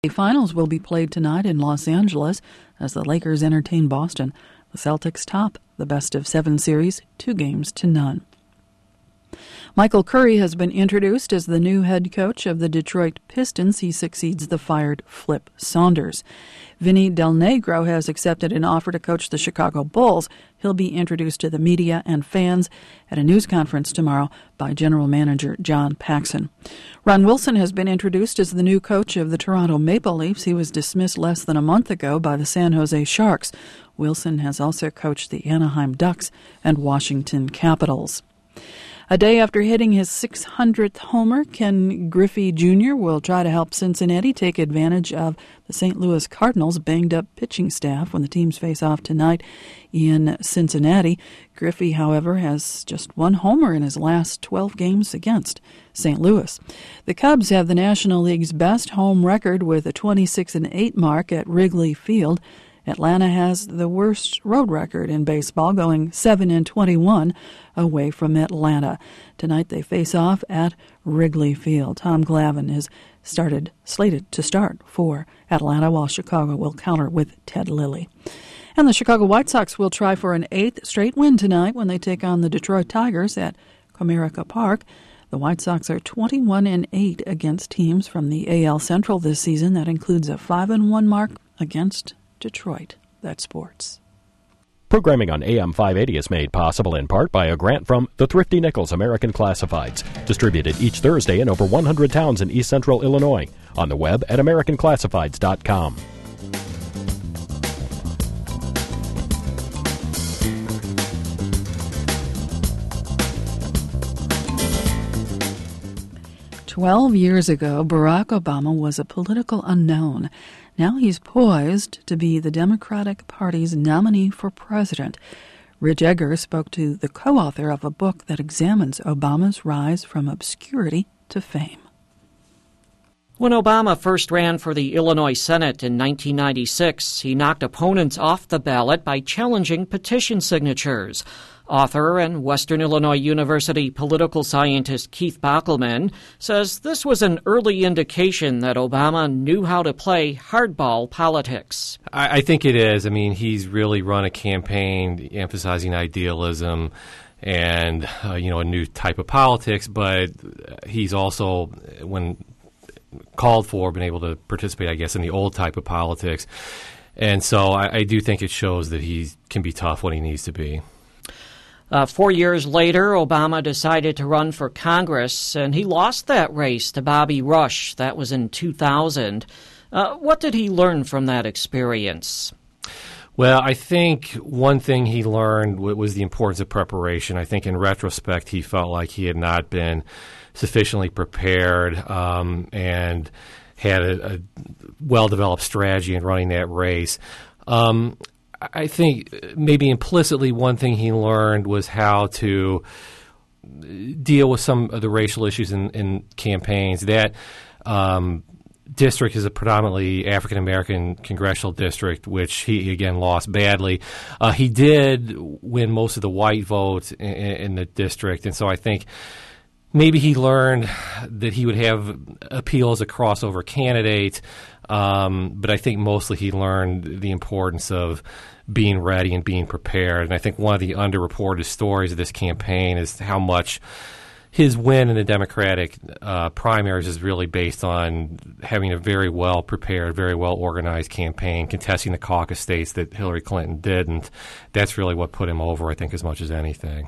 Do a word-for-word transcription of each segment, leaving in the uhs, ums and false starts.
The finals will be played tonight in Los Angeles as the Lakers entertain Boston. The Celtics top the best-of-seven series, two games to none. Michael Curry has been introduced as the new head coach of the Detroit Pistons. He succeeds the fired Flip Saunders. Vinny Del Negro has accepted an offer to coach the Chicago Bulls. He'll be introduced to the media and fans at a news conference tomorrow by General Manager John Paxson. Ron Wilson has been introduced as the new coach of the Toronto Maple Leafs. He was dismissed less than a month ago by the San Jose Sharks. Wilson has also coached the Anaheim Ducks and Washington Capitals. A day after hitting his six hundredth homer, Ken Griffey Junior will try to help Cincinnati take advantage of the Saint Louis Cardinals' banged-up pitching staff when the teams face off tonight in Cincinnati. Griffey, however, has just one homer in his last twelve games against Saint Louis. The Cubs have the National League's best home record with a twenty-six and eight mark at Wrigley Field. Atlanta has the worst road record in baseball, going seven and twenty-one away from Atlanta. Tonight they face off at Wrigley Field. Tom Glavine is started slated to start for Atlanta, while Chicago will counter with Ted Lilly. And the Chicago White Sox will try for an eighth straight win tonight when they take on the Detroit Tigers at Comerica Park. The White Sox are twenty-one and eight against teams from the A L Central this season. That includes a five and one mark against Detroit. That's sports. Programming on A M five eighty is made possible in part by a grant from the Thrifty Nichols American Classifieds, distributed each Thursday in over one hundred towns in East Central Illinois, on the web at american classifieds dot com. Twelve years ago, Barack Obama was a political unknown. Now he's poised to be the Democratic Party's nominee for president. Rich Egger spoke to the co-author of a book that examines Obama's rise from obscurity to fame. When Obama first ran for the Illinois Senate in nineteen ninety-six, he knocked opponents off the ballot by challenging petition signatures. Author and Western Illinois University political scientist Keith Bockelman says this was an early indication that Obama knew how to play hardball politics. I, I think it is. I mean, he's really run a campaign emphasizing idealism and, uh, you know, a new type of politics, but he's also, when called for, been able to participate, I guess, in the old type of politics. And so I, I do think it shows that he can be tough when he needs to be. Uh, four years later, Obama decided to run for Congress, and he lost that race to Bobby Rush. That was in two thousand. Uh, what did he learn from that experience? Well, I think one thing he learned was the importance of preparation. I think in retrospect, he felt like he had not been sufficiently prepared um, and had a, a well-developed strategy in running that race. Um, I think maybe implicitly one thing he learned was how to deal with some of the racial issues in, in campaigns. That um, district is a predominantly African-American congressional district, which he, again, lost badly. Uh, he did win most of the white votes in, in the district, and so I think maybe he learned that he would have appeal as a crossover candidate, um, but I think mostly he learned the importance of being ready and being prepared. And I think one of the underreported stories of this campaign is how much his win in the Democratic uh, primaries is really based on having a very well-prepared, very well-organized campaign, contesting the caucus states that Hillary Clinton didn't. That's really what put him over, I think, as much as anything.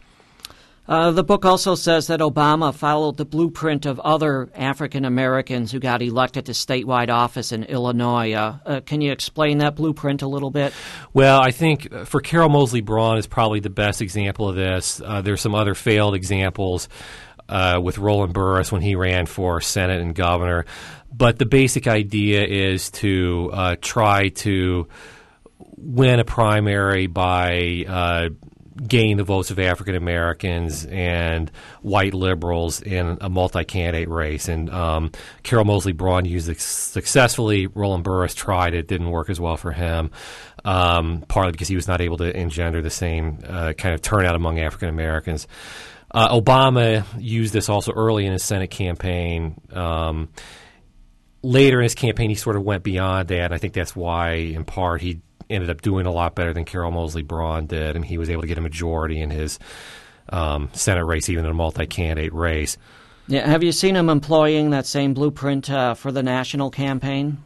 Uh, the book also says that Obama followed the blueprint of other African Americans who got elected to statewide office in Illinois. Uh, uh, can you explain that blueprint a little bit? Well, I think for Carol Moseley Braun is probably the best example of this. Uh, there's some other failed examples uh, with Roland Burris when he ran for Senate and governor. But the basic idea is to uh, try to win a primary by uh, gain the votes of African Americans and white liberals in a multi-candidate race. And um, Carol Moseley Braun used it successfully. Roland Burris tried it. Didn't work as well for him, um, partly because he was not able to engender the same uh, kind of turnout among African Americans. Uh, Obama used this also early in his Senate campaign. Um, later in his campaign, he sort of went beyond that, and I think that's why, in part, he ended up doing a lot better than Carol Moseley Braun did, and he was able to get a majority in his um, Senate race, even in a multi-candidate race. Yeah, have you seen him employing that same blueprint uh, for the national campaign?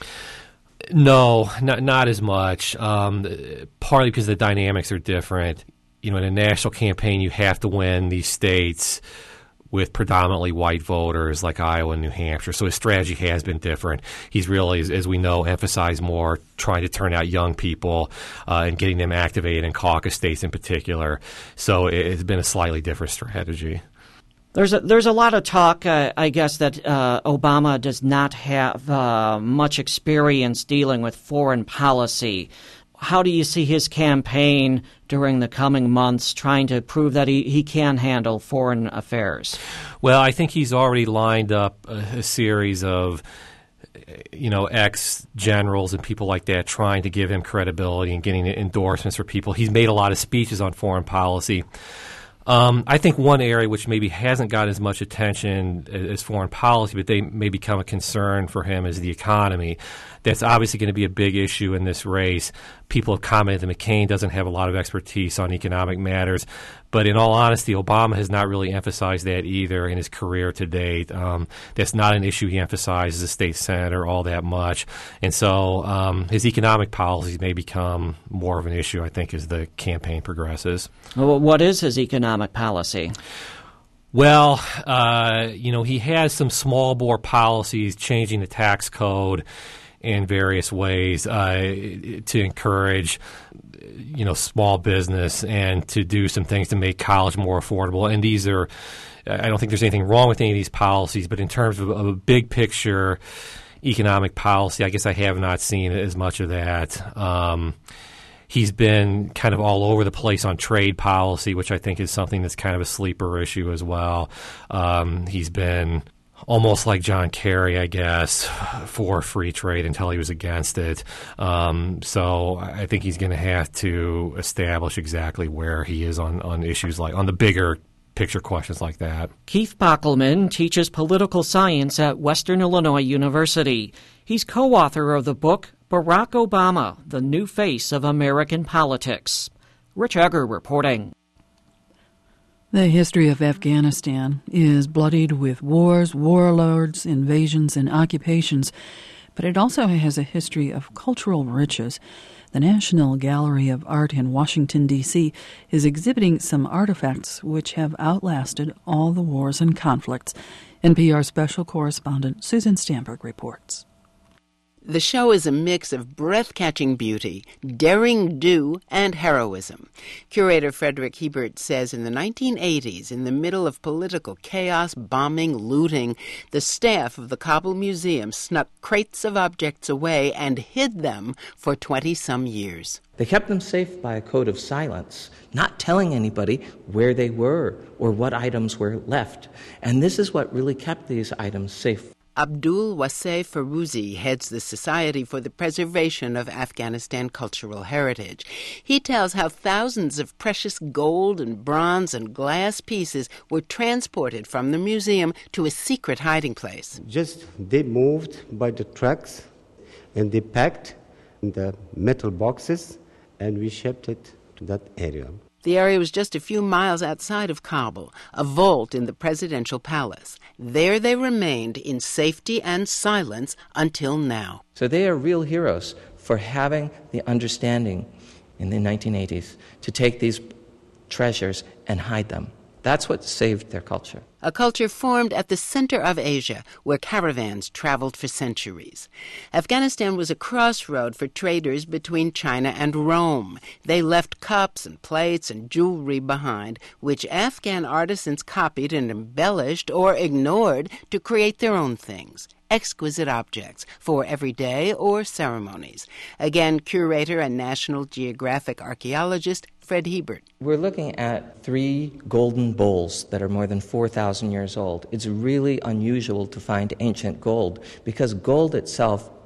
No, not not as much. Um, partly because the dynamics are different. You know, in a national campaign, you have to win these states with predominantly white voters like Iowa and New Hampshire. So his strategy has been different. He's really, as, as we know, emphasized more trying to turn out young people uh, and getting them activated in caucus states in particular. So it, it's been a slightly different strategy. There's a, there's a lot of talk, uh, I guess, that uh, Obama does not have uh, much experience dealing with foreign policy. How do you see his campaign during the coming months trying to prove that he, he can handle foreign affairs? Well, I think he's already lined up a, a series of, you know, ex-generals and people like that trying to give him credibility and getting endorsements for people. He's made a lot of speeches on foreign policy. Um, I think one area which maybe hasn't got as much attention as foreign policy, but they may become a concern for him, is the economy. That's obviously going to be a big issue in this race. People have commented that McCain doesn't have a lot of expertise on economic matters. But in all honesty, Obama has not really emphasized that either in his career to date. Um, that's not an issue he emphasized as a state senator all that much. And so um, his economic policies may become more of an issue, I think, as the campaign progresses. Well, what is his economic policy? Well, uh, you know, he has some small bore policies, changing the tax code in various ways uh, to encourage, you know, small business and to do some things to make college more affordable. And these are, I don't think there's anything wrong with any of these policies, but in terms of, of a big picture economic policy, I guess I have not seen as much of that. Um, he's been kind of all over the place on trade policy, which I think is something that's kind of a sleeper issue as well. Um, he's been almost like John Kerry, I guess, for free trade until he was against it. Um, so I think he's going to have to establish exactly where he is on, on issues like, on the bigger picture questions like that. Keith Bockelman teaches political science at Western Illinois University. He's co-author of the book Barack Obama, The New Face of American Politics. Rich Egger reporting. The history of Afghanistan is bloodied with wars, warlords, invasions, and occupations, but it also has a history of cultural riches. The National Gallery of Art in Washington, D C is exhibiting some artifacts which have outlasted all the wars and conflicts. N P R special correspondent Susan Stamberg reports. The show is a mix of breath-catching beauty, daring do, and heroism. Curator Frederick Hebert says in the nineteen eighties, in the middle of political chaos, bombing, looting, the staff of the Kabul Museum snuck crates of objects away and hid them for twenty-some years. They kept them safe by a code of silence, not telling anybody where they were or what items were left. And this is what really kept these items safe. Abdul Wasef Farouzi heads the Society for the Preservation of Afghanistan Cultural Heritage. He tells how thousands of precious gold and bronze and glass pieces were transported from the museum to a secret hiding place. Just they moved by the trucks and they packed in the metal boxes and we shipped it to that area. The area was just a few miles outside of Kabul, a vault in the presidential palace. There they remained in safety and silence until now. So they are real heroes for having the understanding in the nineteen eighties to take these treasures and hide them. That's what saved their culture. A culture formed at the center of Asia, where caravans traveled for centuries. Afghanistan was a crossroad for traders between China and Rome. They left cups and plates and jewelry behind, which Afghan artisans copied and embellished or ignored to create their own things. Exquisite objects for everyday or ceremonies. Again, curator and National Geographic archaeologist Fred Hebert. We're looking at three golden bowls that are more than four thousand years old. It's really unusual to find ancient gold because gold itself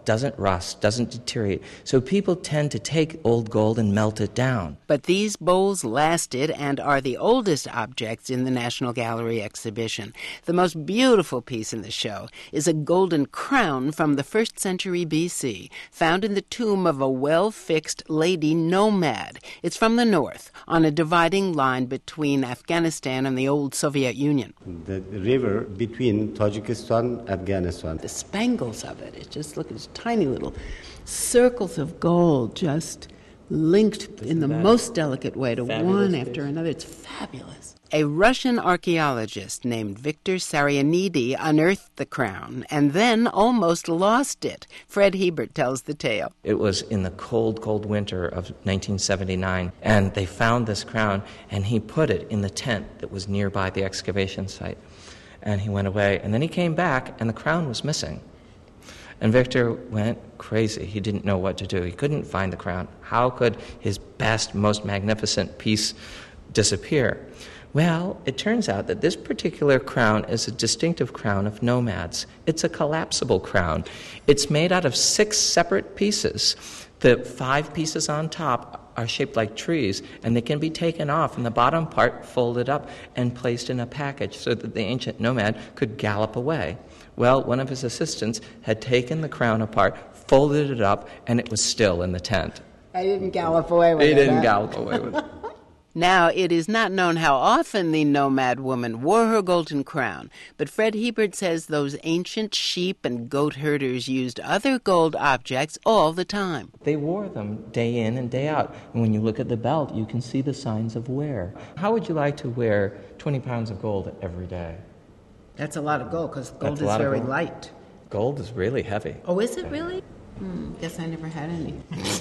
doesn't rust, doesn't deteriorate. So people tend to take old gold and melt it down. But these bowls lasted and are the oldest objects in the National Gallery exhibition. The most beautiful piece in the show is a golden crown from the first century B C, found in the tomb of a well-fixed lady nomad. It's from the north, on a dividing line between Afghanistan and the old Soviet Union. The river between Tajikistan, Afghanistan. The spangles of it, it just look as tiny little circles of gold just linked Isn't in the most delicate way to one after another. It's fabulous. A Russian archaeologist named Victor Sarianidi unearthed the crown and then almost lost it. Fred Hebert tells the tale. It was in the cold, cold winter of nineteen seventy-nine, and they found this crown, and he put it in the tent that was nearby the excavation site. And he went away, and then he came back, and the crown was missing. And Victor went crazy. He didn't know what to do. He couldn't find the crown. How could his best, most magnificent piece disappear? Well, it turns out that this particular crown is a distinctive crown of nomads. It's a collapsible crown. It's made out of six separate pieces. The five pieces on top are shaped like trees, and they can be taken off, and the bottom part folded up and placed in a package so that the ancient nomad could gallop away. Well, one of his assistants had taken the crown apart, folded it up, and it was still in the tent. I didn't gallop away with he it. He didn't huh? gallop away with it. Now, it is not known how often the nomad woman wore her golden crown, but Fred Hebert says those ancient sheep and goat herders used other gold objects all the time. They wore them day in and day out. And when you look at the belt, you can see the signs of wear. How would you like to wear twenty pounds of gold every day? That's a lot of gold, because gold That's is very gold. light. Gold is really heavy. Oh, is it really? Hmm, guess I never had any.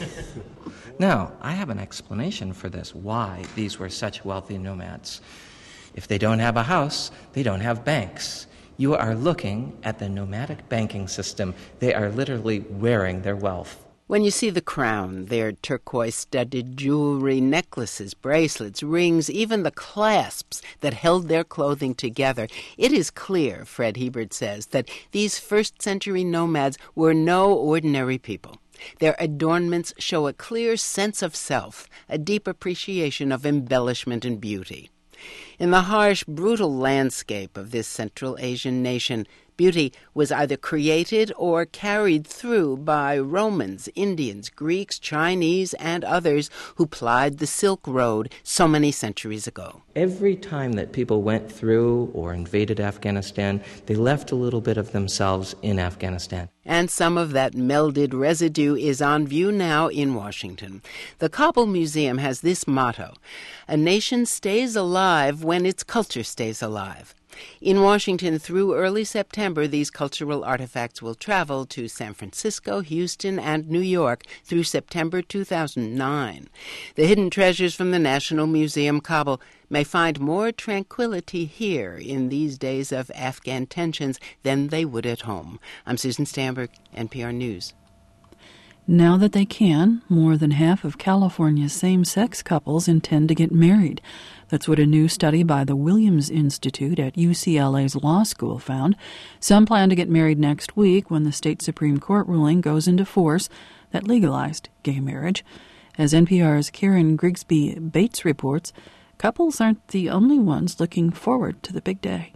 Now, I have an explanation for this, why these were such wealthy nomads. If they don't have a house, they don't have banks. You are looking at the nomadic banking system. They are literally wearing their wealth. When you see the crown, their turquoise-studded jewelry, necklaces, bracelets, rings, even the clasps that held their clothing together, it is clear, Fred Hebert says, that these first-century nomads were no ordinary people. Their adornments show a clear sense of self, a deep appreciation of embellishment and beauty. In the harsh, brutal landscape of this Central Asian nation, beauty was either created or carried through by Romans, Indians, Greeks, Chinese, and others who plied the Silk Road so many centuries ago. Every time that people went through or invaded Afghanistan, they left a little bit of themselves in Afghanistan. And some of that melded residue is on view now in Washington. The Kabul Museum has this motto: "A nation stays alive when its culture stays alive." In Washington, through early September, these cultural artifacts will travel to San Francisco, Houston, and New York through September two thousand nine. The hidden treasures from the National Museum Kabul may find more tranquility here in these days of Afghan tensions than they would at home. I'm Susan Stamberg, N P R News. Now that they can, more than half of California's same-sex couples intend to get married. That's what a new study by the Williams Institute at U C L A's law school found. Some plan to get married next week when the state Supreme Court ruling goes into force that legalized gay marriage. As N P R's Karen Grigsby Bates reports, couples aren't the only ones looking forward to the big day.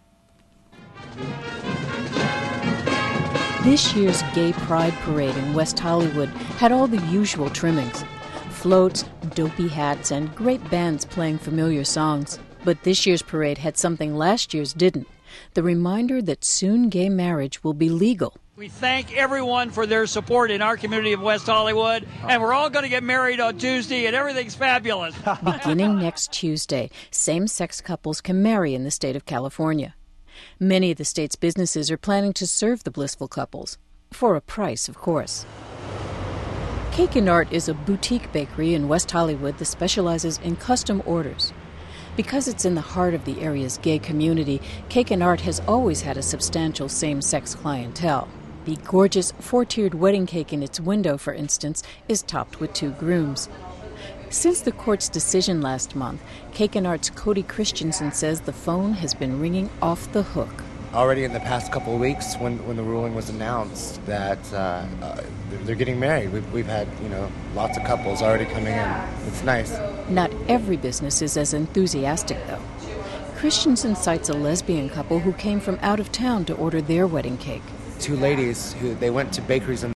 This year's Gay Pride Parade in West Hollywood had all the usual trimmings. Floats, dopey hats, and great bands playing familiar songs. But this year's parade had something last year's didn't: the reminder that soon gay marriage will be legal. We thank everyone for their support in our community of West Hollywood, and we're all going to get married on Tuesday, and everything's fabulous. Beginning next Tuesday, same-sex couples can marry in the state of California. Many of the state's businesses are planning to serve the blissful couples, for a price, of course. Cake and Art is a boutique bakery in West Hollywood that specializes in custom orders. Because it's in the heart of the area's gay community, Cake and Art has always had a substantial same-sex clientele. The gorgeous four-tiered wedding cake in its window, for instance, is topped with two grooms. Since the court's decision last month, Cake and Art's Cody Christensen says the phone has been ringing off the hook. already in the past couple of weeks when, when the ruling was announced that uh, uh, they're getting married. We've, we've had, you know, lots of couples already coming in. It's nice. Not every business is as enthusiastic, though. Christensen cites a lesbian couple who came from out of town to order their wedding cake. Two ladies who they went to bakeries in